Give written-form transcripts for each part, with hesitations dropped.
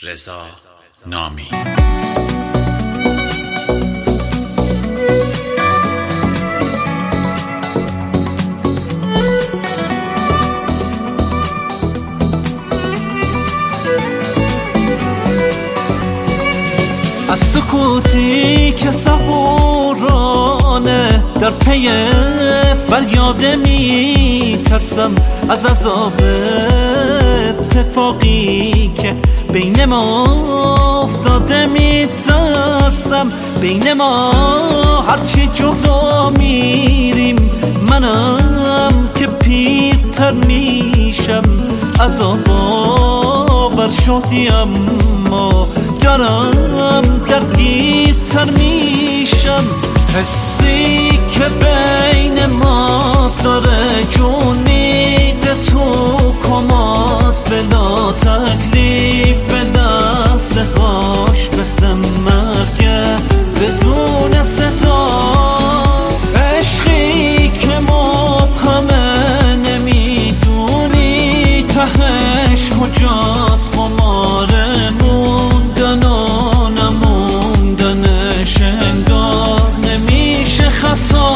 رضا نامی. از سکوتی که صبورانه در پی فریاد می ترسم، از عذاب اتفاقی که بین ما افتاده می ترسم. بین ما هرچی جدا میریم، منم که پیرتر میشم. عذاب آور شدی اما دارم درگیرتر میشم. حسی که بین ما سر جونیده تو کماز بلا تکلیف به دست هاش بسم مرگه بدون صدا. عشقی که مبهمه نمیدونی تهش کجاست، خمار موندن و نموندنش انگار نمیشه خطا.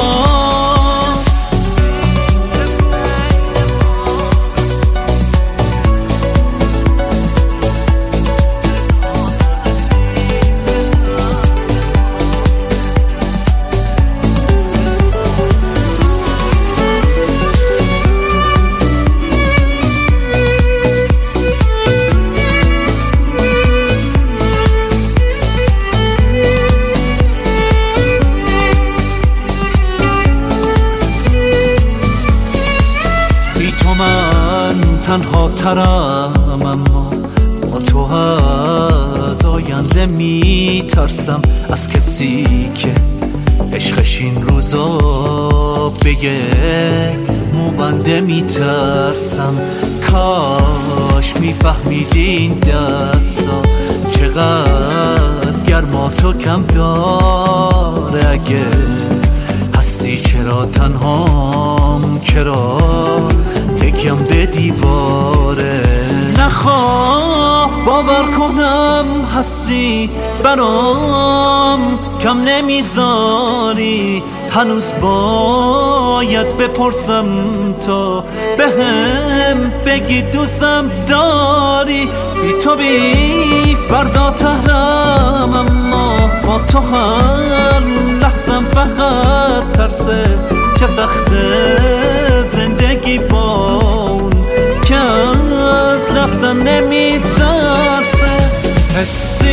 من تنها ترم، اما با تو از آینده می ترسم. از کسی که عشقش این روزا بگه موبنده می ترسم. کاش می فهمیدی این دستا چقدر گرمات و کم داره. اگه هستی چرا تنهام، چرا تکیم به دیواره؟ نخواه باور کنم هستی برام کم نمیذاری. هنوز باید بپرسم تا بهم بگی دوستم داری. بی تو بی فردا تهرم، اما با تو هر لحظم فقط ترسه. چه سخته زندگی با اون که از رفتن نمیترسه. حسی